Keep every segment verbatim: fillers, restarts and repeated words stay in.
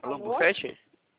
Alô, Alô? Bufete?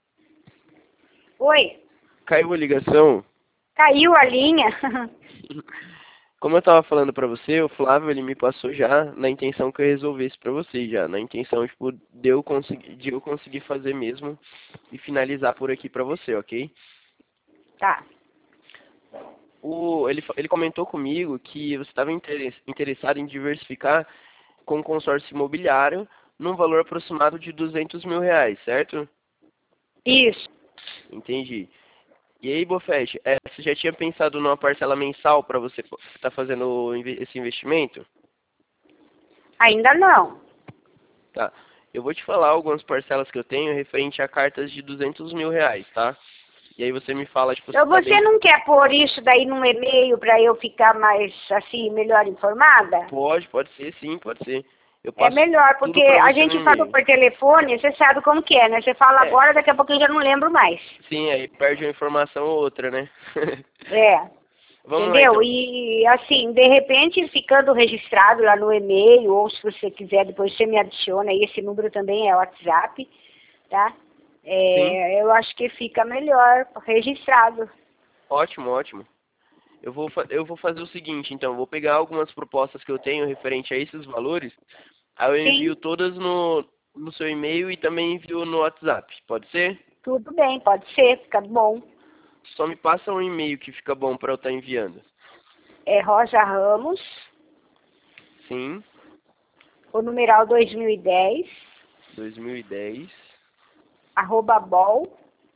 Oi, Caiu a ligação. caiu a linha. Como eu tava falando pra você, o Flávio, ele me passou já na intenção que eu resolvesse pra você já. Na intenção, tipo, de eu conseguir, de eu conseguir fazer mesmo e finalizar por aqui pra você, ok? Tá. O, ele, fa- ele comentou comigo que você estava interessado em diversificar com um consórcio imobiliário num valor aproximado de duzentos mil reais, certo? Isso. Entendi. E aí, Bofete, é, você já tinha pensado numa parcela mensal para você estar fazendo o inve- esse investimento? Ainda não. Tá. Eu vou te falar algumas parcelas que eu tenho referente a cartas de duzentos mil reais, tá? E aí você me fala, tipo, se Eu, tá você bem... não quer pôr isso daí num e-mail para eu ficar mais, assim, melhor informada? Pode, pode ser, sim, pode ser. Eu É passo melhor, porque tudo para a você no gente fala e-mail. por telefone, você sabe como que é, né? Você fala É, agora, daqui a pouco eu já não lembro mais. sim, aí perde uma informação ou outra, né? É, Vamos lá, entendeu? então. E, assim, de repente, ficando registrado lá no e-mail, ou se você quiser, depois você me adiciona, aí esse número também é WhatsApp, tá? Sim, É, eu acho que fica melhor registrado. ótimo, ótimo. Eu vou, fa- eu vou fazer o seguinte, então, eu vou pegar algumas propostas que eu tenho referente a esses valores, aí eu Sim, envio todas no, no seu e-mail e também envio no WhatsApp, pode ser? tudo bem, pode ser, fica bom. Só me passa um e-mail que fica bom para eu estar enviando. É Rosa Ramos, Sim, o numeral dois mil e dez, dois mil e dez arroba bol,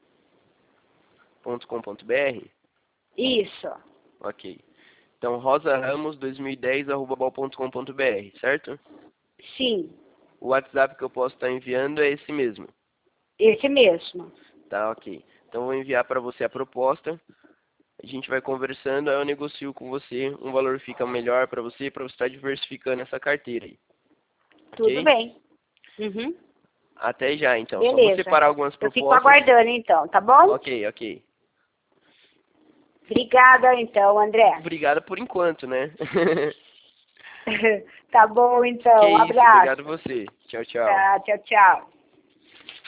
ponto com ponto br. isso, Ok. Então, rosaramos dois mil e dez arroba bol ponto com ponto br, certo? sim, O WhatsApp que eu posso estar enviando é esse mesmo. esse mesmo. Tá, ok. Então, eu vou enviar para você a proposta. A gente vai conversando, aí eu negocio com você, um valor fica melhor para você, para você estar diversificando essa carteira aí, Tudo ok? bem. Uhum. Até já, então. Só vou Beleza. separar algumas Eu fico propostas. aguardando então, tá bom? Ok, ok. Obrigada então, André. Obrigado por enquanto, né? Tá bom Que então, um isso, obrigado abraço. você. Tchau, tchau. Tá, tchau, tchau.